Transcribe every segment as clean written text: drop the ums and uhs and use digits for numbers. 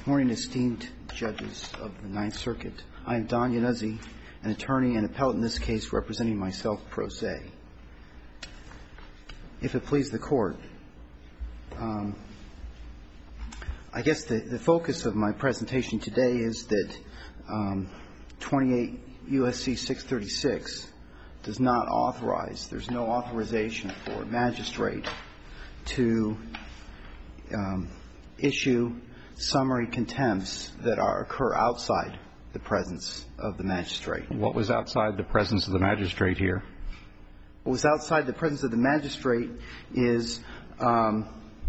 Morning, esteemed judges of the Ninth Circuit. I am Don Yanuzzi, an attorney and appellate in this case representing myself pro se. If it please the Court, I guess the focus of my presentation today is that 28 U.S.C. 636 does not authorize, there's no authorization for a magistrate to issue summary contempts that occur outside the presence of the magistrate. What was outside the presence of the magistrate here? What was outside the presence of the magistrate is the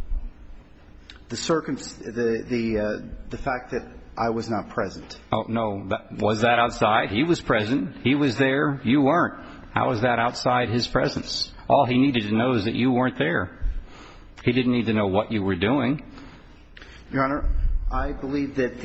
fact that I was not present. Oh, no. Was that outside? He was present. He was there. You weren't. How is that outside his presence? All he needed to know is that you weren't there. He didn't need to know what you were doing. Your Honor, I believe that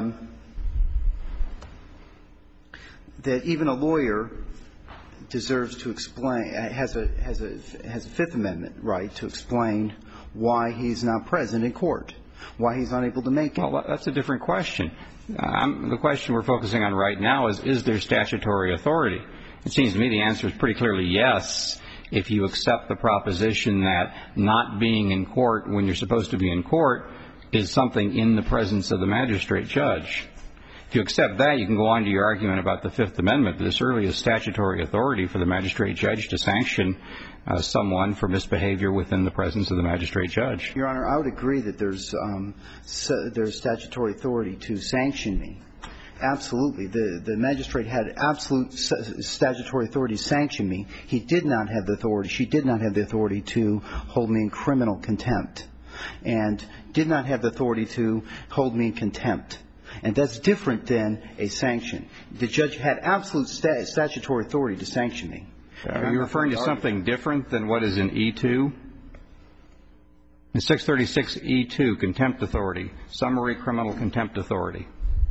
that even a lawyer deserves to explain, has a Fifth Amendment right to explain why he's not present in court, why he's unable to make it. Well, that's a different question. The question we're focusing on right now is there statutory authority? It seems to me the answer is pretty clearly yes, if you accept the proposition that not being in court when you're supposed to be in court is something in the presence of the magistrate judge. If you accept that, you can go on to your argument about the Fifth Amendment. This certainly is statutory authority for the magistrate judge to sanction someone for misbehavior within the presence of the magistrate judge. Your Honor, I would agree that there's statutory authority to sanction me. Absolutely. The magistrate had absolute statutory authority to sanction me. He did not have the authority. She did not have the authority to hold me in criminal contempt, and did not have the authority to hold me in contempt. And that's different than a sanction. The judge had absolute statutory authority to sanction me. Are you referring to something different than what is in E2? In 636E2, contempt authority, summary criminal contempt authority.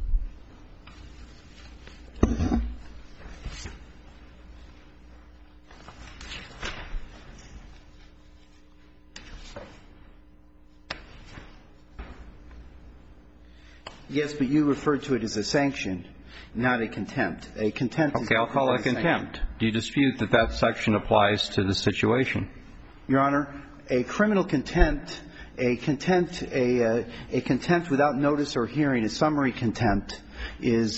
Yes, but you referred to it as a sanction, not a contempt. A contempt is... Okay, I'll call it a contempt. Do you dispute that that section applies to the situation? Your Honor, a criminal contempt, a contempt without notice or hearing, a summary contempt, carries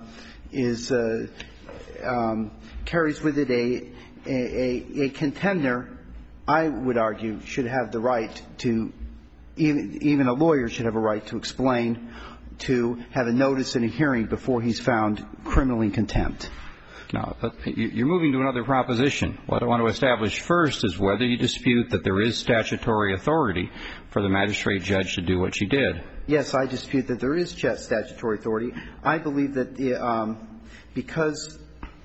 with it a contender, I would argue, should have the right to, even a lawyer should have a right to explain, to have a notice and a hearing before he's found criminally in contempt. Now, you're moving to another proposition. What I want to establish first is whether you dispute that there is statutory authority for the magistrate judge to do what she did. Yes, I dispute that there is statutory authority. I believe that because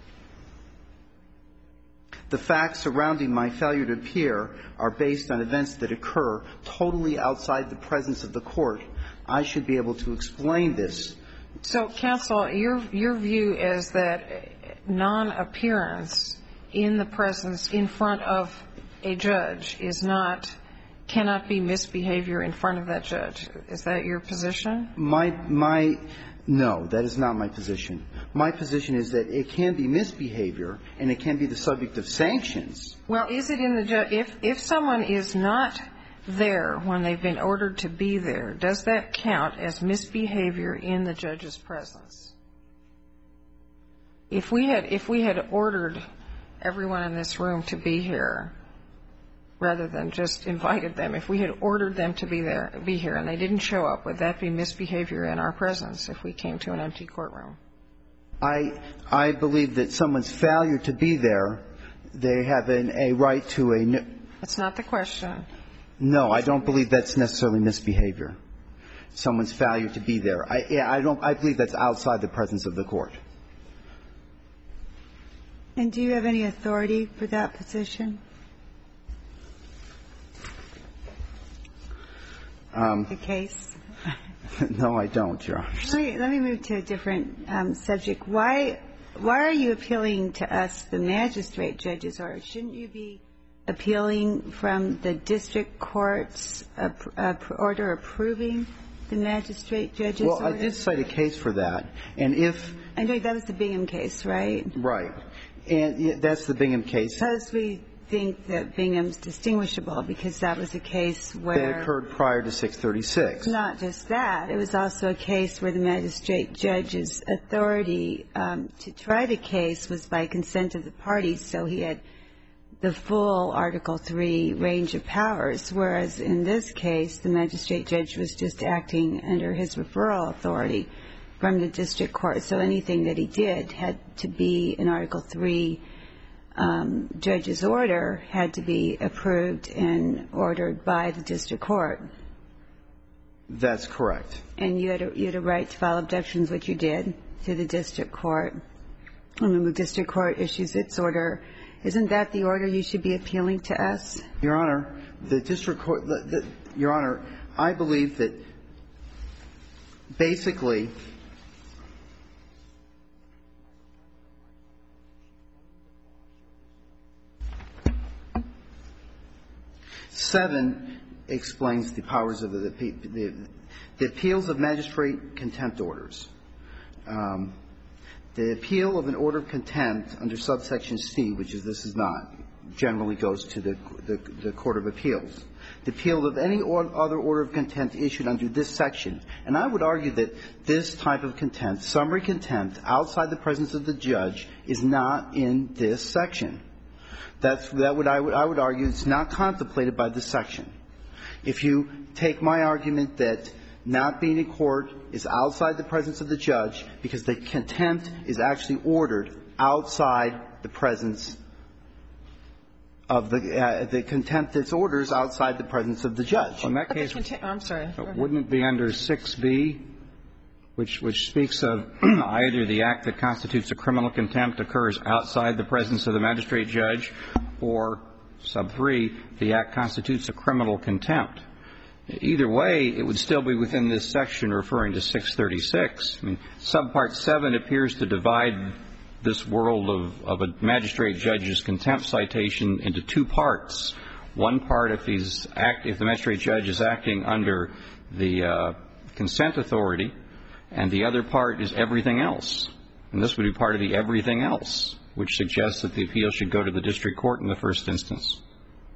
the facts surrounding my failure to appear are based on events that occur totally outside the presence of the court, I should be able to explain this. So, counsel, your view is that non-appearance in the presence, in front of a judge, cannot be misbehavior in front of that judge. Is that your position? No, that is not my position. My position is that it can be misbehavior and it can be the subject of sanctions. Well, is it in the judge? If someone is not there when they've been ordered to be there, does that count as misbehavior in the judge's presence? If we had ordered everyone in this room to be here rather than just invited them, if we had ordered them to be here and they didn't show up, would that be misbehavior in our presence if we came to an empty courtroom? I believe that someone's failure to be there, they have a right to a... That's not the question. No, I don't believe that's necessarily misbehavior. Someone's failure to be there. I believe that's outside the presence of the court. And do you have any authority for that position? The case? No, I don't, Your Honor. Let me move to a different subject. Why are you appealing to us, the magistrate judges, or shouldn't you be appealing from the district court's order approving the magistrate judge's order? Well, I did cite a case for that. And if – I know that was the Bingham case, right? Right. And that's the Bingham case. Suppose we think that Bingham's distinguishable because that was a case where – That occurred prior to 636. Not just that. It was also a case where the magistrate judge's authority to try the case was by consent of the parties, so he had the full Article III range of powers, whereas in this case, the magistrate judge was just acting under his referral authority from the district court. So anything that he did had to be an Article III judge's order, had to be approved and ordered by the district court. That's correct. And you had a right to file objections, which you did, to the district court. And when the district court issues its order, isn't that the order you should be appealing to us? Your Honor, the district court – Your Honor, I believe that basically – 7 explains the powers of the appeals of magistrate contempt orders. The appeal of an order of contempt under subsection C, which is this is not, generally goes to the Court of Appeals. The appeal of any other order of contempt issued under this section. And I would argue that this type of contempt, summary contempt, outside the presence of the judge, is not in this section. I would argue it's not contemplated by this section. If you take my argument that not being in court is outside the presence of the judge because the contempt is actually ordered outside the presence of the contempt that's orders outside the presence of the judge. In that case, I'm sorry. Wouldn't it be under 6B, which speaks of either the act that constitutes a criminal contempt occurs outside the presence of the magistrate judge, or sub 3, the act constitutes a criminal contempt? Either way, it would still be within this section referring to 636. I mean, subpart 7 appears to divide this world of a magistrate judge's contempt citation into two parts. One part, if the magistrate judge is acting under the consent authority, and the other part is everything else. And this would be part of the everything else, which suggests that the appeal should go to the district court in the first instance.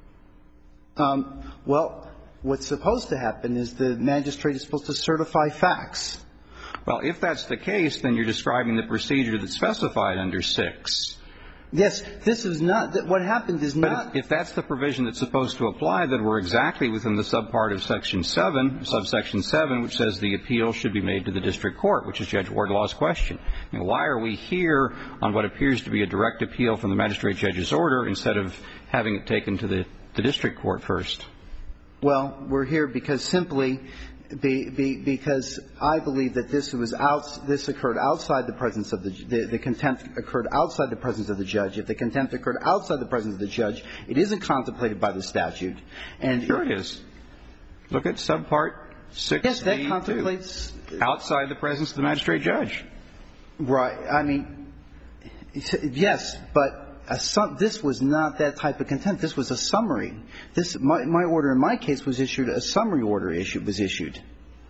Well, what's supposed to happen is the magistrate is supposed to certify facts. Well, if that's the case, then you're describing the procedure that's specified under 6. Yes, this is not – what happened is not – But if that's the provision that's supposed to apply, then we're exactly within the subpart of section 7, subsection 7, which says the appeal should be made to the district court, which is Judge Wardlaw's question. I mean, why are we here on what appears to be a direct appeal from the magistrate judge's order instead of having it taken to the district court first? Well, we're here because simply because I believe that this occurred outside the presence of the contempt occurred outside the presence of the judge. If the contempt occurred outside the presence of the judge, it isn't contemplated by the statute. And sure it is. Look at subpart 6. Yes, that contemplates outside the presence of the magistrate judge. Right. I mean, yes, but this was not that type of contempt. This was a summary. My order in my case was issued, a summary order was issued.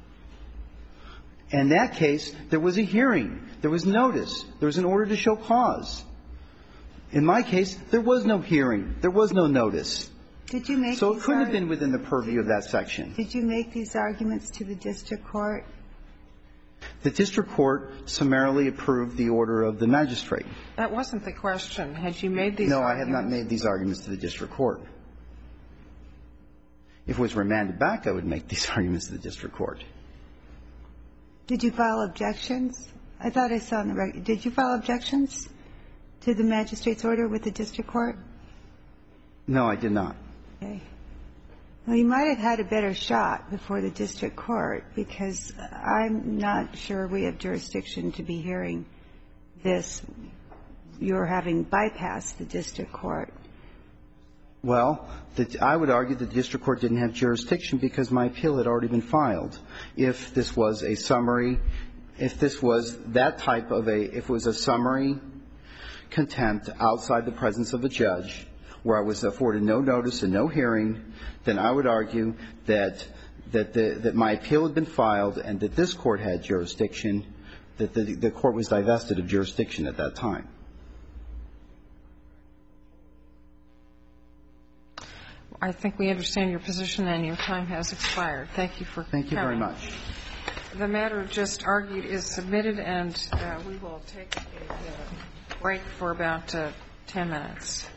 In that case, there was a hearing. There was notice. There was an order to show cause. In my case, there was no hearing. There was no notice. Did you make so it couldn't have been within the purview of that section. Did you make these arguments to the district court? The district court summarily approved the order of the magistrate. That wasn't the question. Had you made these arguments? No, I have not made these arguments to the district court. If it was remanded back, I would make these arguments to the district court. Did you file objections? I thought I saw in the record. Did you file objections to the magistrate's order with the district court? No, I did not. Okay. Well, you might have had a better shot before the district court, because I'm not sure we have jurisdiction to be hearing this. You're having bypassed the district court. Well, I would argue that the district court didn't have jurisdiction because my appeal had already been filed. If this was a summary, if this was that type of if it was a summary contempt outside the presence of a judge, where I was afforded no notice and no hearing, then I would argue that that my appeal had been filed and that this Court had jurisdiction, that the Court was divested of jurisdiction at that time. I think we understand your position, and your time has expired. Thank you for coming. Thank you very much. The matter just argued is submitted, and we will take a break for about 10 minutes.